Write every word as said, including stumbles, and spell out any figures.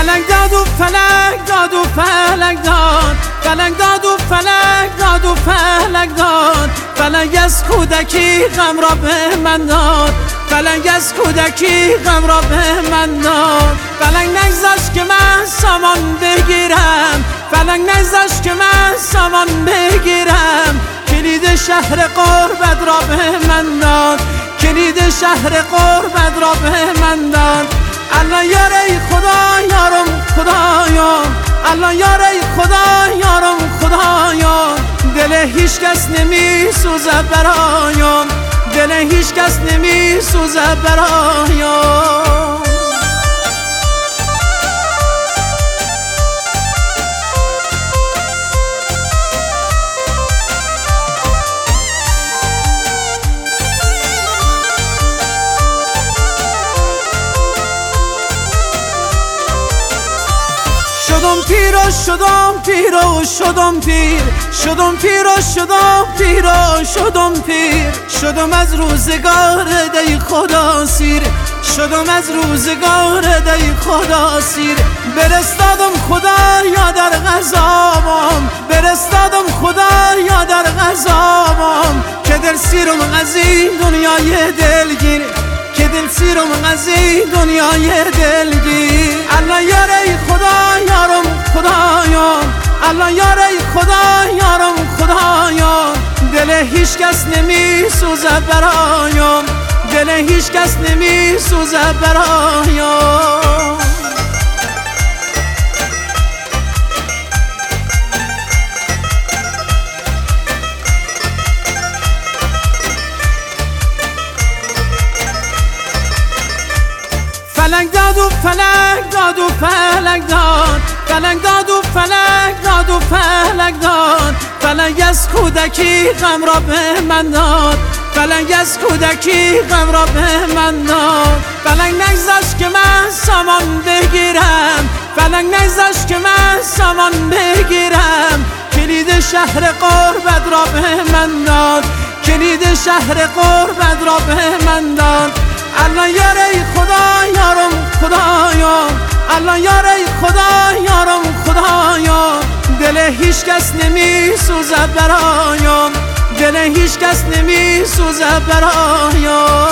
فلک داد و فلک داد و فلک داد، فلک داد و فلک داد و فلک داد، فلک از کودکی غم را به من داد، فلک از کودکی غم را به من داد. فلک نگذاشت که من سامان بگیرم، فلک نگذاشت که من سامان بگیرم، کلید شهر غربت را به من داد، کلید شهر غربت را به من داد. الله یار ای خدا یارم خدایم، الله یار ای خدا یارم خدایم، دل هیچ کس نمی سوزه برایم، دل هیچ کس نمی سوزه برایم. شدم پیر و شدم پیر و شدم پیر، شدم پیر و شدم پیر و شدم پیر، شدم از روزگار دی خدا سیر، شدم از روزگار دی خدا سیر. برستادم خدا یا در غذابم، برستادم خدا یا در غذابم، که دل سیرم از این دنیای دلگیر، که دل سیرم از این دنیای دلگیر. الله یار ای خدا یارم خدایم، الله یار ای خدا یارم خدایم، دل هیچ کس نمی سوزه برایم، دل هیچ کس نمی سوزه برایم. فلک داد و فلک داد و فلک داد، فلک داد و فلک داد و فلک داد، فلک از کودکی غم را به من داد، فلک از کودکی غم را به من داد. فلک نگذاشت که من سامان بگیرم، فلک نگذاشت که من سامان بگیرم، کلید شهر غربت را به من داد، کلید شهر غربت را به من داد. الله یار ای خدا یارم خدایم، الله یار ای خدا یارم خدایم، دل هیچ کس نمی سوزه برایم، دل هیچ کس نمی سوزه برایم.